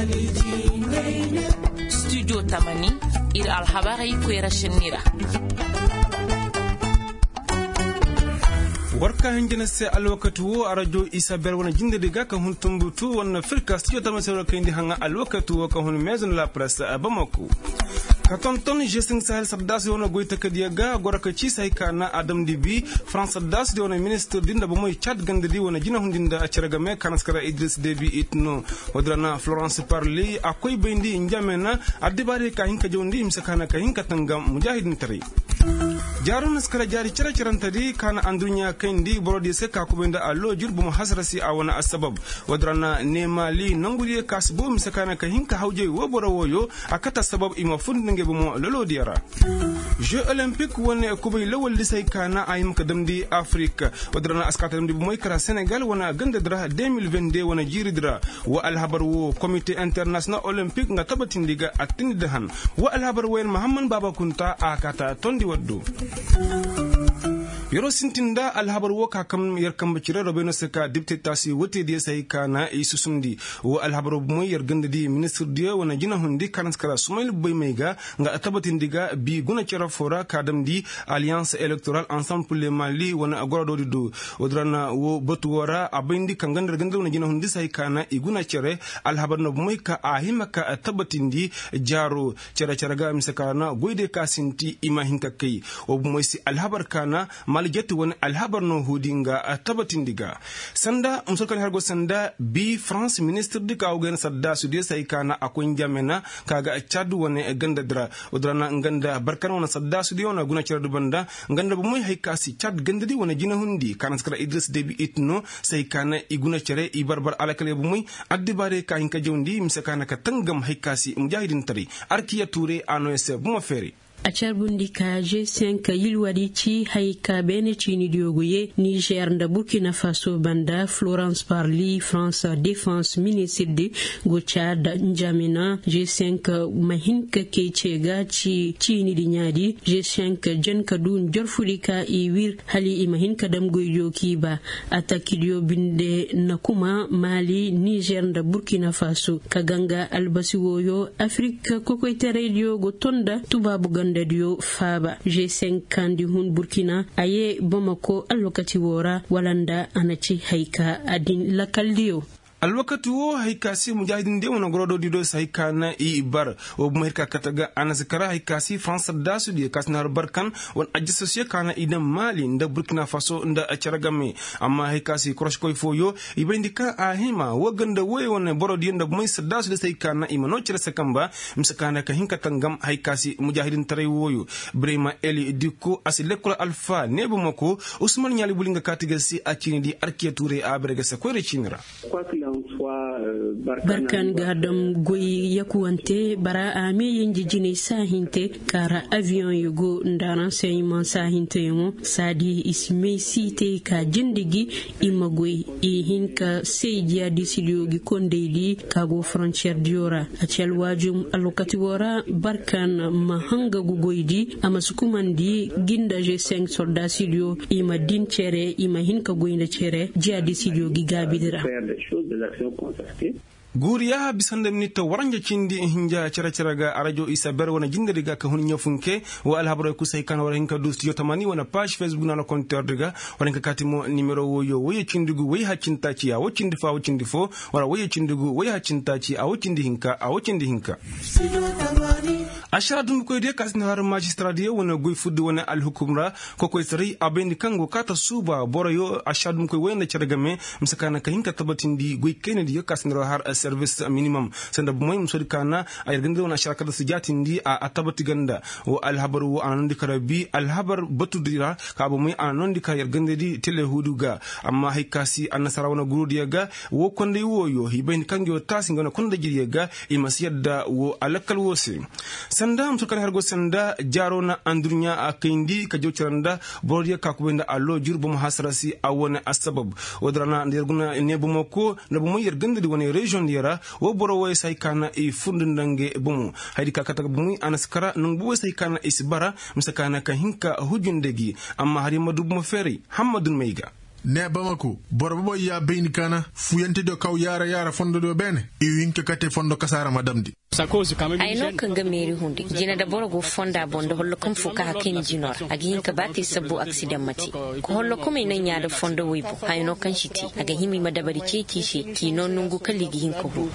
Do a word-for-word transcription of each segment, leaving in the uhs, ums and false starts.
studio tamani ir alhabari kwera shinira warka hanjina se alwakatu wo arajo isabel wana jinde diga ka hun tumbutu wana firka studio tamani se warka indi hanga alwakatu wo ka hun maison la presse Bamako ka tonton jesing sahel sabdas wona goyta kadiyaga goraka ci say kana adam dibi france das di wona ministre dinda ba moy chat gande di wona jina hundinda aciraga me kanaskara idris debi itno wadrana florence parli akoy bendi njamena adibare ka hinka jondi imsakana ka hinka tangam mujahidin tari jarun skara jari cira cirantadi kana andunya kandi borodi se ka kubenda allo jurbu muhasrasi awana asbab wadrana nemali nanguli kasbo misakana ka hinka hawje wo borowoyo akata sabab ima fundinge bumo lolo diara jeux olympique wona kubay lawal lisay kana ayim kadamdi afrique wadrana askata damdi moy kara senegal wona gande dra deux mille vingt-deux wona jiridra wa alhabar wo comité international olympique nga tabatindiga attindahan wa alhabar wen muhammad baba kunta akata tondi waddu yoro sintinda alhabar woka kam yarkam bacira robeno seka dipte tasi wote die say kana e susumdi wo alhabar moy yargande di ministre die wona jina hundi kanskara sumayl boy mega nga tabatindiga bi guna cira fora kadam di alliance électorale ensemble pour le mali wona agorado di do odrana wo botu wora abindi kangandar gandal wona jina hundi say kana e guna cire alhabar no moy ka ahimaka tabatindi jaro cira cira ga misakana goyde kasinti imahinka kai o moy si alhabar kana maljatu woni alhabar no hudinga tabatindiga sanda umsulkan hargo sanda bi france ministre de kawgen sadda sudi say kana akon jamena kaga chadu woni ganda dra odrana nganda barkan wona sadda sudi wona guna ciradu banda nganda bu moy haykasi chad gandadi wona jina hundi kana skara idris debi itno say kana iguna cere i barbar alakale bu moy addibare ka hinka jondi misakana ka tangam haykasi mujahidin tari arkiya touré anos bu mo feri a carbundi ka G cinq yilwadi ci hayka bene cini diogoye Niger nda Burkina Faso banda Florence Parly France Défense ministre de go Chad njamina G cinq mahinka ke cega ci cini di nyadi G cinq jen kadun jorfulika i wir hali i mahinka dam goyjo kiba atakidio binde nakuma Mali Niger nda Burkina Faso kaganga albasi woyo Afrique kokoyte radio go tonda tubabu ganda dio faba G cinq kandi hun Burkina aye Bamako alwakati wora walanda anachi haika adin lakaldio alwakati wo haykasi mujahidin de wona gorodo dido saykana i bar o bumerka kataga anazkara haykasi france dasu di kasnar barkan won ajissocié kana idam mali nda burkina faso nda acharagame amma haykasi krosh koy foyo ibendika ahima woganda woy wona borodi nda bumay sadasu de saykana imano cire sakamba msakana ka hinka tangam haykasi mujahidin tare woyo brema eli diko asilekula alfa nebu mako usman nyali bulinga katiga si acini di arkiya touré abrega sa koyre chinira barkan gadam goy yakuwante bara ame yenji jine sahinte kara avion yugo nda renseignement sahinte mo sadi isme site ka jindigi imagoy e hinka seydia disidio gi kondeli kago frontière diora atiel wajum alokati wora barkan mahanga gugoydi amasukumandi ginda G cinq soldasidio ima din chere ima hinka goynda chere dia disidio gi gabidira Guriya bisandam ni to waranja cindi hinja cara cara ga radio Isaber wana jindari ga ka hunya funke wa alhabra ku say kan wala hinka dus yo tamani wana page Facebook na compteur diga wana ka katimo numero wo yo woye cindigu woye hacinta ci ya wocindi fa wocindi fo wala woye cindigu woye hacinta ci a wocindi hinka a wocindi hinka ashara dum ko de kasna har magistrat de wana goy fuddu wana al hukumra ko koy sari abendi kango kata suba boroyo ashara dum ko wayna cargame msakana ka hinka tabatindi goy kennedy kasna har service minimum sanda bumoy musodi kana ay gande wona sharaka da sujatindi a atabati ganda wo alhabaru wo anondi karabi alhabar batudira ka bumoy anondi ka yergande di telehuduga amma haykasi annasara wona gurudiyaga wo konde woyo hiben kango tasi ngona konde jiriyaga imasiyadda wo alakal wose sanda musokana hergo sanda jarona andurnya akindi ka jociranda borodiya ka kubenda allo jurbu muhasarasi awona asbab wodrana nderguna nebumako nabumoy yergande di wona region yara wo boro way say kana e fundundange bumu haydi kakata bumu anaskara nung bu say kana isbara msakana ka hinka hujundegi amma hari madu mo feri hamadun meiga ne Bamako boro bo ya beini kana fuyante do kaw yara yara fondo do bene e winke kate fondo kasara madamdi ay no kan ga meri hundi jina da boro go fonda bondo hollo kom fuka hakini jinor agi hinka bati sabu accident mati ko hollo kom ina nya da fondo wibo ay no kan shiti aga himi madabari ce kishi ki non nungu kaligi hinka hu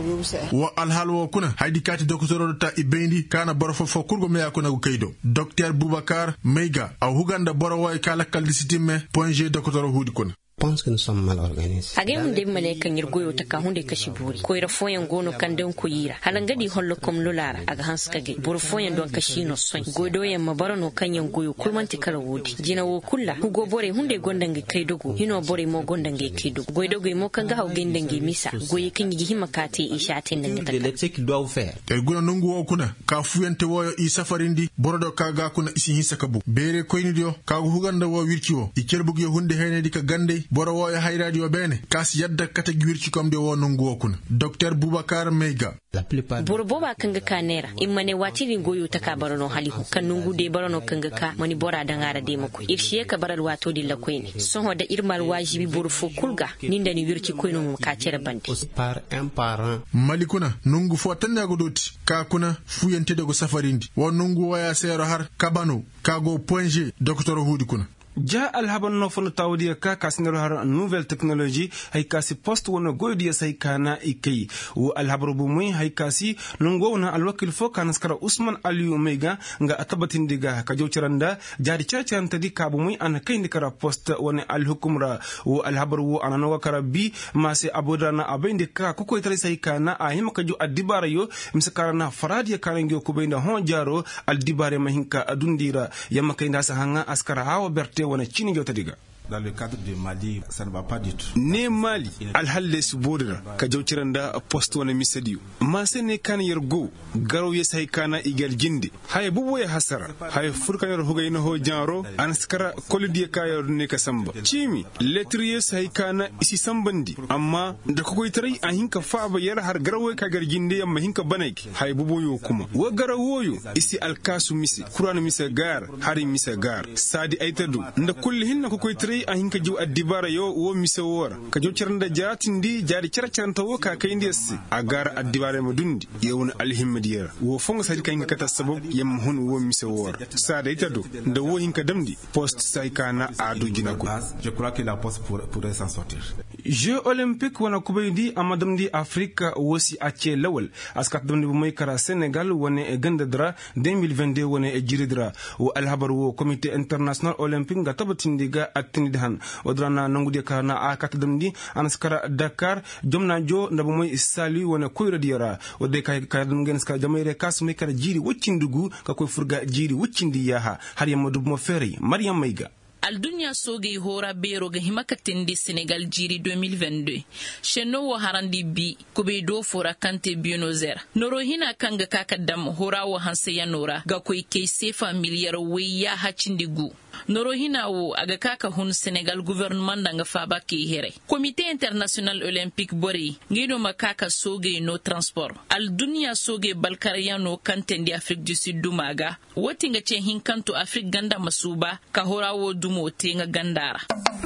wa alhalwo kuna haydi kati doktor ta ibendi kana boro fo kurgo me yakuna go kaydo docteur Boubacar Meiga aw huganda boro way kala kaldisitime point g docteur hudi kuna pense que nous sommes mal organisés. Age hunde male kan yirgoyo ta ka hunde kashi buri ko ira foyan gono kan den ko yira halangadi hollo kom lulara aga hanskage bur foyan don kashi no son godo yam mabarano kan yan goyo kulmanti kala wodi jina wo kulla hugo bore hunde gondange kai dogo hino bore mo gondange kai dogo godo go mo kan ga haw gendange misa goyi kan yi himakate ishatin nan ta le ce qu'il doit faire e guna nungu wo kuna ka fuyante woyo i safarindi borodo kaga kuna isi hisakabu bere koyni dio ka huganda wo wirkiwo i kerbugo hunde henedi ka gande boro wo ya hayradio bene kas yadda kata gwirci kom de wo nungu kuna docteur Boubacar Meiga la plupart boro boba kanga kanera imane watiri goyo ta ka barono halihu kan nungu de barono kanga ka mani bora dangara de mako irshiye ka baral wato de la koyne son hoda irmal wajibi boro fo kulga ninda ni wirci koyno mum ka cere bande par un parent malikuna nungu fo tanne go doti ka kuna fuyente de go safarindi wo nungu waya sero har kabano kago point g docteur hudi kuna ja alhaban no fono tawdiya ka kasinero har nouvelle technologie hay kasi post wona goydiya say kana ikay wo alhabro bu muy hay kasi nongo wona alwakil fo kana skara Usman Aliou Meiga nga atabatin diga ka jowciranda jadi ciacanta di ka bu muy an kay ndikara post wona alhukumra wo alhabro wo anano wakara bi mase abodana abende ka ko koy tare say kana a hima ka ju adibara yo mskarana faradiya kana ngio ko benda hon jaro aldibare mahinka adundira yamma kay ndasa hanga askara hawa berte wana chini jota diga dans le cadre de Mali ça ne va pas du tout ne Mali alhalle subodra ka jawciranda post wana misadiyo ma sene kan yergo garo ye say kana igal jindi hay bubo ya hasara hay furkanero hugayno ho janro anskara kolidi kayor ne ka samba chimi letriye say kana isi sambandi amma da ko koy tare an hinka faaba yar har garo ka gar jindi amma hinka banaki hay bubo yo kuma wa garo yo isi alkasu misi qur'an misa gar hari misa gar sadi aitadu nda kulli hinna ko koy tare a hinka jiw addibara yo wo misawora ka jow ciranda jatindi jari ciracanta wo ka kay ndesi agar addibara ma dundi yewon alhimmadiyara wo fonga sadi kay ngata sabab yam hun wo misawora sada itado nda wo hinka damdi post say kana adu jinako je crois que la poste pourrait s'en sortir Jeux olympiques wana kubaydi amadam di Afrika wosi acce lawal askat damdi bu moy kara Senegal wone e gandadra deux mille vingt-deux wone e jiridra wo alhabar wo comité international olympique nga tabatindiga attini han odrana nangude kana a katadamdi anaskara Dakar jomna jo ndabu moy sali wona koyra diara wode kay kadum gen ska jamayre kasme kara jiri woccindugu ka koy furga jiri woccindi yaha har yamadu mo feri Mariam Meiga aldunya soge hora bero ga himakatindi Senegal jiri deux mille vingt-deux sheno wo harandi bi kube do fora kante bionozer noro hina kanga kakadam hora wo hanse ya nora ga koy kay sefa miliyar we ya hacindigu noro hina wo aga kaka hun Senegal gouvernement danga faba ke here comité international olympique bori ngido makaka soge no transport aldunya soge balkariano kantendi Afrique du Sud dumaga wotinga che hinkanto Afrique ganda masuba ka hora wo mote nga gandara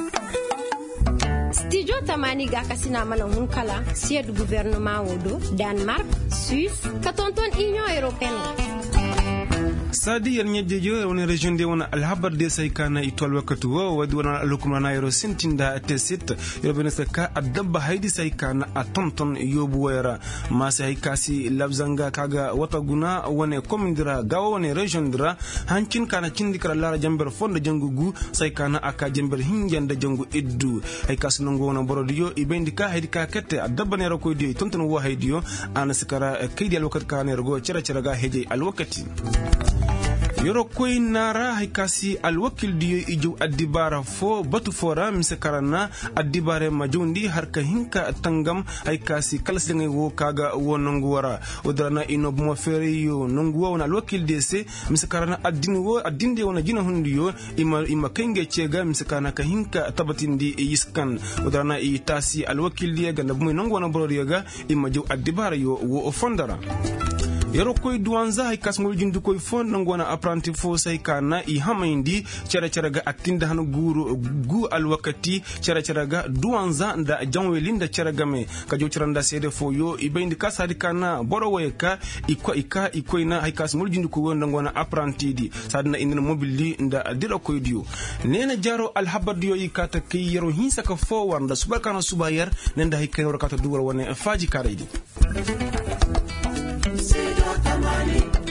studio tamani ga kasina mana hunkala sied gouvernement wodo Denmark Suisse katonton Union Européenne sadi yar nyejejo wona region de wona alhabar de say kana itol wakatu wo wadi wona alukum na yoro sintinda tesit yobene ka adabba haydi say kana atonton yobu wera ma say kasi labzanga kaga wata guna wone komindira gawo wone region dira hankin kana cindikra lara jamber fonda jangugu say kana aka jamber hinjanda jangu eddu ay kasno ngona borodiyo ibendika haydi ka kette adabba ne rako di tonton wo haydiyo anaskara kaydi alwakat kana rgo cera cera ga heje alwakati yoro koy nara haykasi alwakil diyo ijo adibara fo batu fora misakarana adibare majundi harka hinka tangam haykasi kalas ngay wo kaga wonongu wara odrana inob mo fere yo nongu wona alwakil dese misakarana adin wo adinde wona jina hundiyo ima ima kenge cega misakana ka hinka tabatindi yiskan odrana itasi alwakil diya ganda bu nongu wona borodiga ima jo adibara yo wo ofondara yaro koy duwanza hay kasmol jindu koy fon ngona apprenti fo say kana i hamayndi cara cara ga atinda han guru gu al wakati cara cara ga duwanza nda janwelinda cara game ka jo ciranda sede fo yo ibayndi kasadi kana boro wayka ikwa ika ikoyna hay kasmol jindu ko wonda ngona apprenti di sadna indina mobile nda dira koy dio nena jaro al habadiyo ikata kay yaro hinsa ka fo wanda subakana subayar nenda hay kay kata duwar wone faji karaydi Tamani